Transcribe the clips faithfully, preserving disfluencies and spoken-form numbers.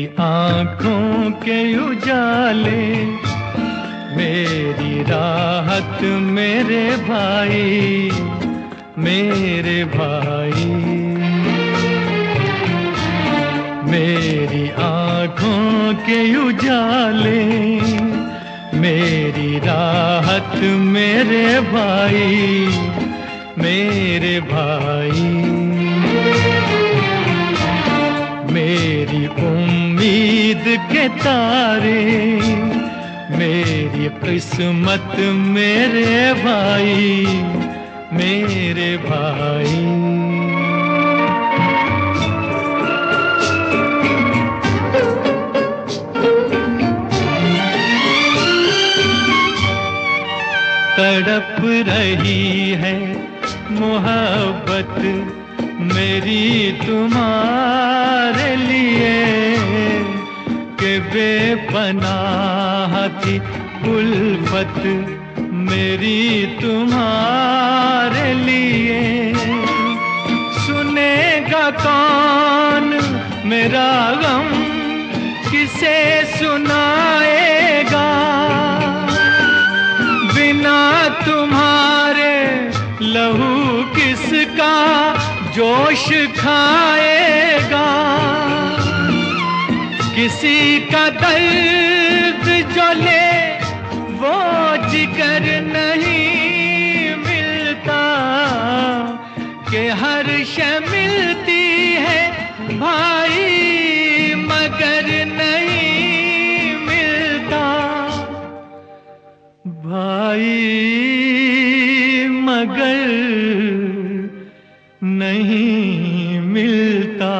आँखों के उजाले, मेरी राहत मेरे भाई, मेरे भाई। मेरी आँखों के उजाले, मेरी राहत मेरे भाई, मेरे भाई। मेरी उम्मीद के तारे, मेरी किस्मत मेरे भाई, मेरे भाई। तड़प रही है मोहब्बत मेरी तुम्हारे लिए, कि बेपनाह थी उल्फत मेरी तुम्हारे लिए। सुनेगा कौन मेरा गम, किसे सुनाएगा? बिना तुम्हारे लहू किसका जोश खाएगा? किसी का दर्द जो ले वो जिगर नहीं मिलता, कि हर शय मिलती है भाई मगर नहीं मिलता, भाई मगर नहीं मिलता।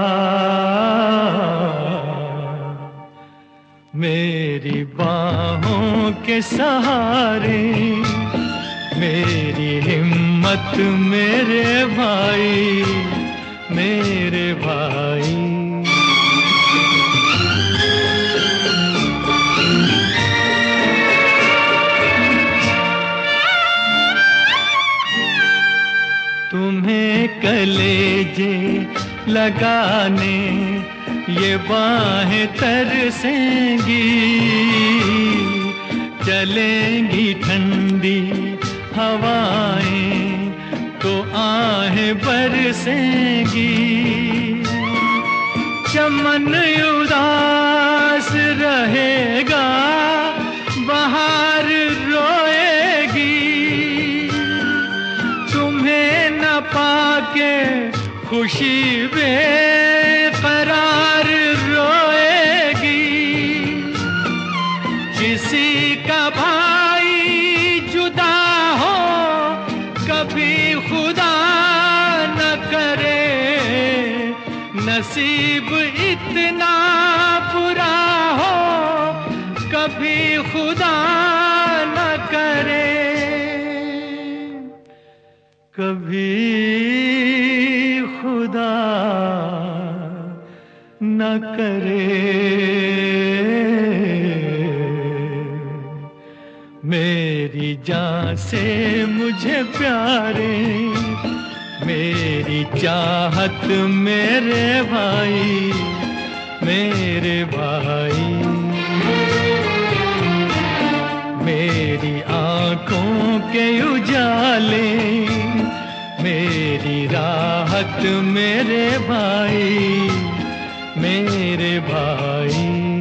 मेरी बाहों के सहारे, मेरी हिम्मत मेरे भाई, मेरे भाई। तुम्हें कलेजे लगाने ये बाहें तरसेंगी, चलेंगी ठंडी हवाएं तो आहें बरसेंगी। चमन उदास रहेगा, बहार रोएगी। तुम्हें न पाके खुशी बेकरार रोएगी। किसी का भाई जुदा हो कभी खुदा न करे, नसीब इतना बुरा हो कभी खुदा न करे, कभी खुदा न करे। मेरी जान से मुझे प्यारे, मेरी चाहत मेरे भाई, मेरे भाई। मेरी आँखों के उजाले, मेरी राहत मेरे भाई, मेरे भाई।